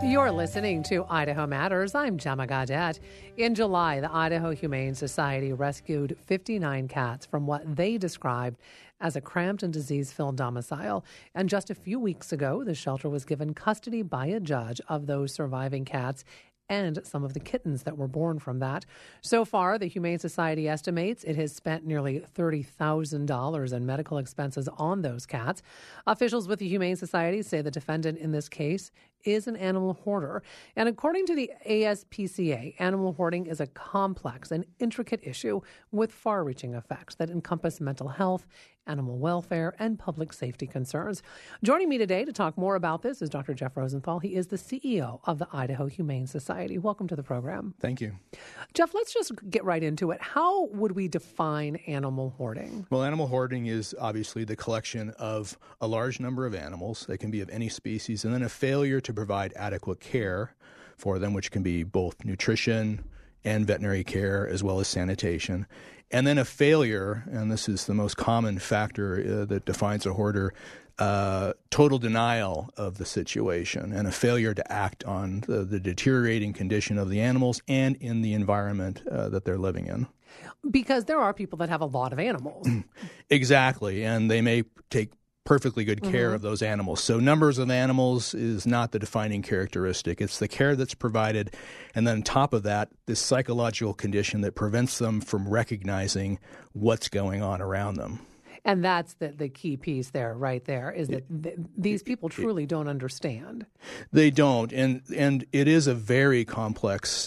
You're listening to Idaho Matters. I'm Gemma Gaudette. In July, the Idaho Humane Society rescued 59 cats from what they described as a cramped and disease-filled domicile. And just a few weeks ago, the shelter was given custody by a judge of those surviving cats and some of the kittens that were born from that. So far, the Humane Society estimates it has spent nearly $30,000 in medical expenses on those cats. Officials with the Humane Society say the defendant in this case is an animal hoarder. And according to the ASPCA, animal hoarding is a complex and intricate issue with far-reaching effects that encompass mental health, animal welfare, and public safety concerns. Joining me today to talk more about this is Dr. Jeff Rosenthal. He is the CEO of the Idaho Humane Society. Welcome to the program. Thank you. Jeff, let's just get right into it. How would we define animal hoarding? Well, animal hoarding is obviously the collection of a large number of animals. They can be of any species, and then a failure to provide adequate care for them, which can be both nutrition and veterinary care as well as sanitation. And then a failure, and this is the most common factor that defines a hoarder, total denial of the situation and a failure to act on the deteriorating condition of the animals and in the environment that they're living in. Because there are people that have a lot of animals. Exactly, and they may take perfectly good care of those animals. So numbers of animals is not the defining characteristic. It's the care that's provided, and then on top of that, this psychological condition that prevents them from recognizing what's going on around them. And that's the key piece there, right there, is that these people truly don't understand. They don't, and it is a very complex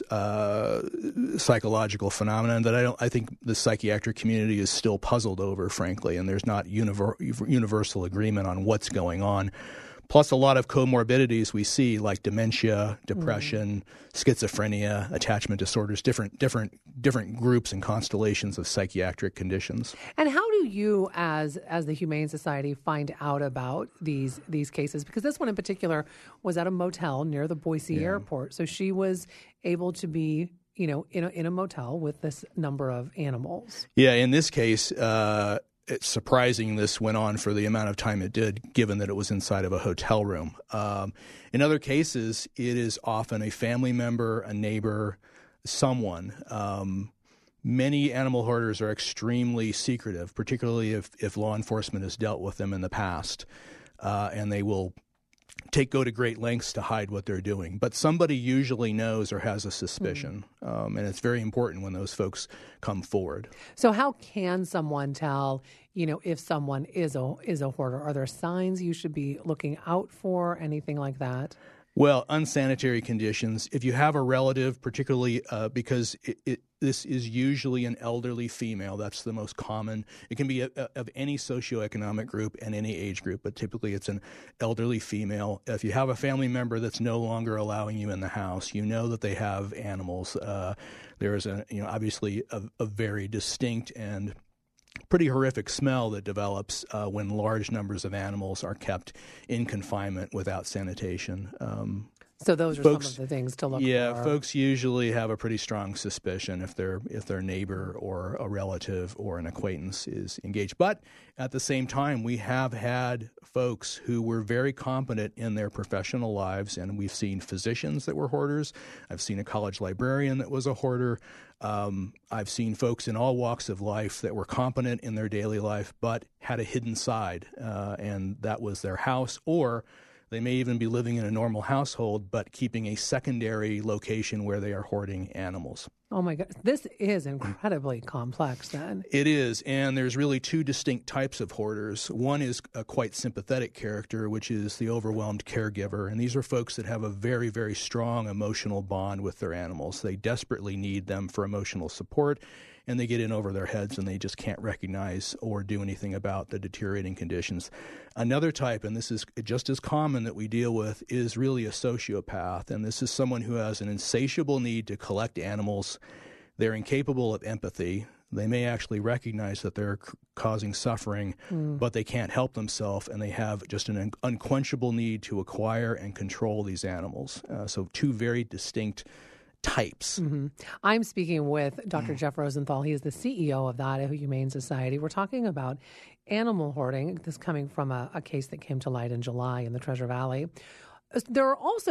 psychological phenomenon that I think the psychiatric community is still puzzled over, frankly, and there's not universal agreement on what's going on. Plus a lot of comorbidities we see, like dementia, depression, schizophrenia, attachment disorders, different groups and constellations of psychiatric conditions. And how do you, as the Humane Society, find out about these cases? Because this one in particular was at a motel near the Boise airport, so she was able to be, in a motel with this number of animals. Yeah, in this case, it's surprising this went on for the amount of time it did, given that it was inside of a hotel room. In other cases, it is often a family member, a neighbor, someone. Many animal hoarders are extremely secretive, particularly if law enforcement has dealt with them in the past, and they will go to great lengths to hide what they're doing. But somebody usually knows or has a suspicion, and it's very important when those folks come forward. So how can someone tell, if someone is a hoarder? Are there signs you should be looking out for, anything like that? Well, unsanitary conditions. If you have a relative, particularly because this is usually an elderly female, that's the most common. It can be of any socioeconomic group and any age group, but typically it's an elderly female. If you have a family member that's no longer allowing you in the house, you know that they have animals. There is obviously a very distinct and pretty horrific smell that develops when large numbers of animals are kept in confinement without sanitation. So those are folks, some of the things to look for. Yeah, folks usually have a pretty strong suspicion if their neighbor or a relative or an acquaintance is engaged. But at the same time, we have had folks who were very competent in their professional lives, and we've seen physicians that were hoarders. I've seen a college librarian that was a hoarder. I've seen folks in all walks of life that were competent in their daily life but had a hidden side, and that was their house, or they may even be living in a normal household but keeping a secondary location where they are hoarding animals. Oh, my God. This is incredibly complex, then. It is, and there's really two distinct types of hoarders. One is a quite sympathetic character, which is the overwhelmed caregiver, and these are folks that have a very, very strong emotional bond with their animals. They desperately need them for emotional support, and they get in over their heads and they just can't recognize or do anything about the deteriorating conditions. Another type, and this is just as common that we deal with, is really a sociopath, and this is someone who has an insatiable need to collect animals. They're incapable of empathy. They may actually recognize that they're causing suffering, but they can't help themselves, and they have just an unquenchable need to acquire and control these animals. So two very distinct types. I'm speaking with Dr. Jeff Rosenthal. He is the CEO of the Idaho Humane Society. We're talking about animal hoarding. This coming from a case that came to light in July in the Treasure Valley. There are also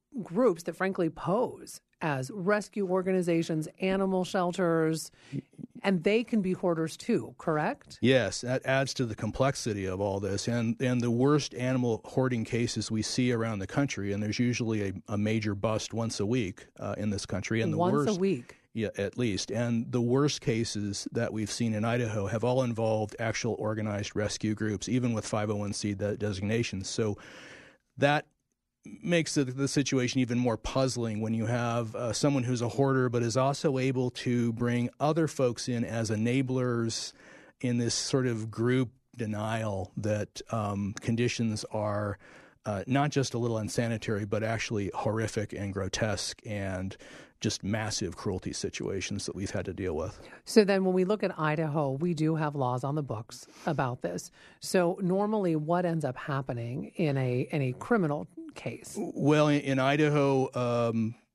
groups that frankly pose as rescue organizations, animal shelters, and they can be hoarders too, correct? Yes, that adds to the complexity of all this. And the worst animal hoarding cases we see around the country, and there's usually a major bust once a week in this country. And Once a week? Yeah, at least. And the worst cases that we've seen in Idaho have all involved actual organized rescue groups, even with 501c designations. So that makes the situation even more puzzling when you have someone who's a hoarder but is also able to bring other folks in as enablers in this sort of group denial that conditions are not just a little unsanitary but actually horrific and grotesque and just massive cruelty situations that we've had to deal with. So then when we look at Idaho, we do have laws on the books about this. So normally what ends up happening in a criminal case? Well, in Idaho,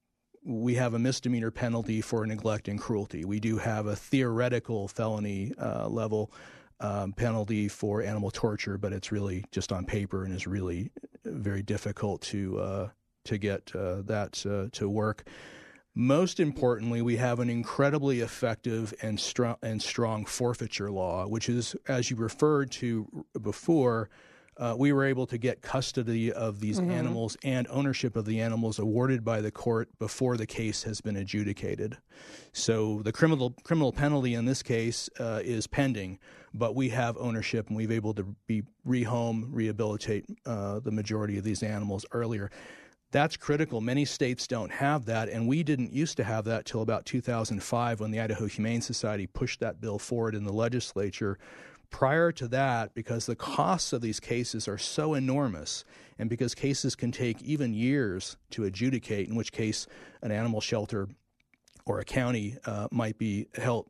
we have a misdemeanor penalty for neglect and cruelty. We do have a theoretical felony level penalty for animal torture, but it's really just on paper and is really very difficult to get that to work. Most importantly, we have an incredibly effective and strong forfeiture law, which is, as you referred to before, we were able to get custody of these animals and ownership of the animals awarded by the court before the case has been adjudicated. So the criminal penalty in this case is pending, but we have ownership and we've been able to rehabilitate the majority of these animals earlier. That's critical. Many states don't have that, and we didn't used to have that till about 2005 when the Idaho Humane Society pushed that bill forward in the legislature. Prior to that, because the costs of these cases are so enormous, and because cases can take even years to adjudicate, in which case an animal shelter or a county might be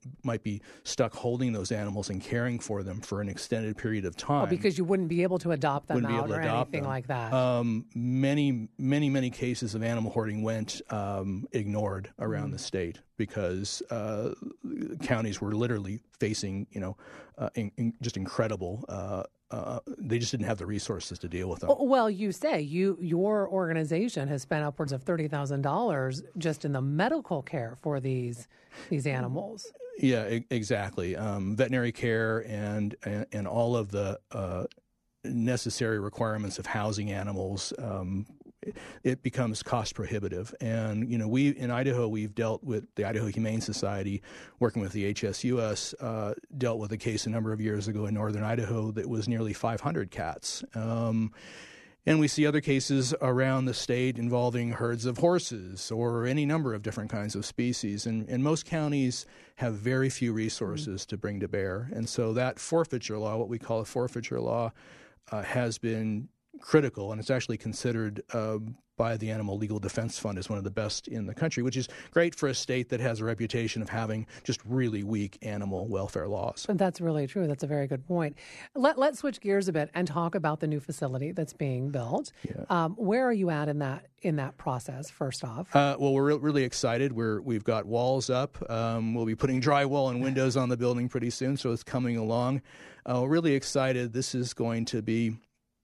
stuck holding those animals and caring for them for an extended period of time. Oh, because you wouldn't be able to adopt them out or anything like that. Many cases of animal hoarding went ignored around the state because counties were literally facing, just incredible. They just didn't have the resources to deal with them. Well, you say your organization has spent upwards of $30,000 just in the medical care for these animals. Yeah, exactly. Veterinary care and all of the necessary requirements of housing animals. It becomes cost prohibitive. And, we in Idaho, we've dealt with the Idaho Humane Society, working with the HSUS, dealt with a case a number of years ago in northern Idaho that was nearly 500 cats. And we see other cases around the state involving herds of horses or any number of different kinds of species. And most counties have very few resources to bring to bear. And so that forfeiture law, what we call a forfeiture law, has been critical, and it's actually considered by the Animal Legal Defense Fund as one of the best in the country, which is great for a state that has a reputation of having just really weak animal welfare laws. That's really true. That's a very good point. Let's switch gears a bit and talk about the new facility that's being built. Yeah. Where are you at in that process, first off? Well, we're really excited. We've got walls up. We'll be putting drywall and windows on the building pretty soon, so it's coming along. We're really excited. This is going to be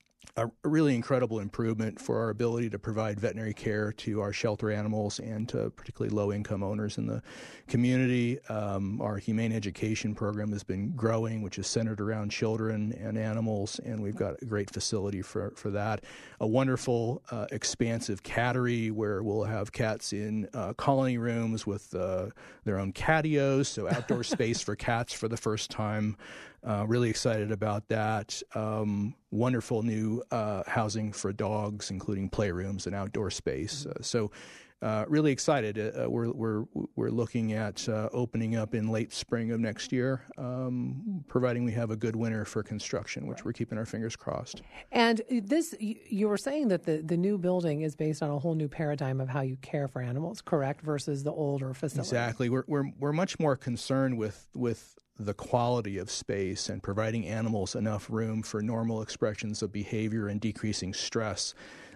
a really incredible improvement for our ability to provide veterinary care to our shelter animals and to particularly low-income owners in the community. Our humane education program has been growing, which is centered around children and animals, and we've got a great facility for that. A wonderful, expansive cattery where we'll have cats in colony rooms with their own catios, so outdoor space for cats for the first time. Really excited about that. Wonderful new housing for dogs, including playrooms and outdoor space. So really excited. We're looking at opening up in late spring of next year, providing we have a good winter for construction, which we're keeping our fingers crossed. And this, you were saying that the new building is based on a whole new paradigm of how you care for animals, correct, versus the older facility. Exactly. We're much more concerned with the quality of space and providing animals enough room for normal expressions of behavior and decreasing stress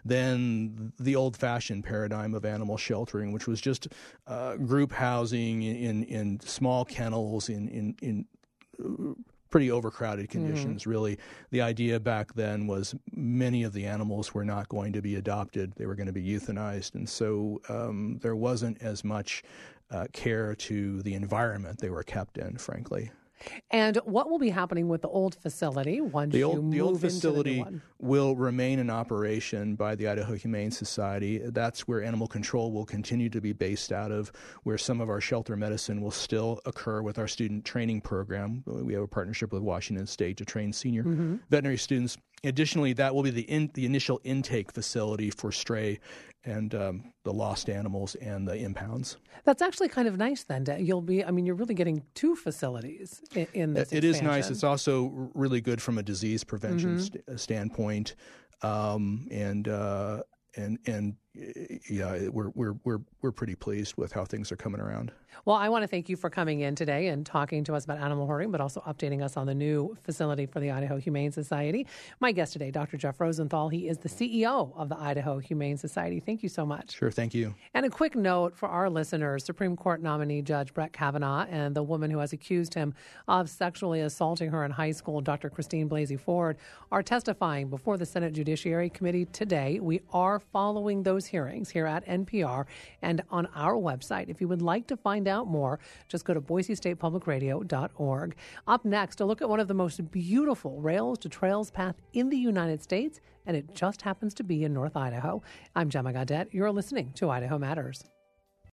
than the old-fashioned paradigm of animal sheltering, which was just group housing in small kennels in pretty overcrowded conditions, really. The idea back then was many of the animals were not going to be adopted. They were going to be euthanized. And so there wasn't as much care to the environment they were kept in, frankly. And what will be happening with the old facility once the you move old into facility the new one? Will remain in operation by the Idaho Humane Society. That's where animal control will continue to be based out of, where some of our shelter medicine will still occur with our student training program. We have a partnership with Washington State to train senior veterinary students. Additionally, that will be the initial intake facility for stray and the lost animals and the impounds. That's actually kind of nice then. You're really getting two facilities in this expansion. It is nice. It's also really good from a disease prevention standpoint. We're pretty pleased with how things are coming around. Well, I want to thank you for coming in today and talking to us about animal hoarding, but also updating us on the new facility for the Idaho Humane Society. My guest today, Dr. Jeff Rosenthal. He is the CEO of the Idaho Humane Society. Thank you so much. Sure, thank you. And a quick note for our listeners, Supreme Court nominee Judge Brett Kavanaugh and the woman who has accused him of sexually assaulting her in high school, Dr. Christine Blasey Ford, are testifying before the Senate Judiciary Committee today. We are following those hearings here at NPR and on our website. If you would like to find out more, just go to BoiseStatePublicRadio.org. Up next, a look at one of the most beautiful rails to trails path in the United States, and it just happens to be in North Idaho. I'm Gemma Gaudette. You're listening to Idaho Matters.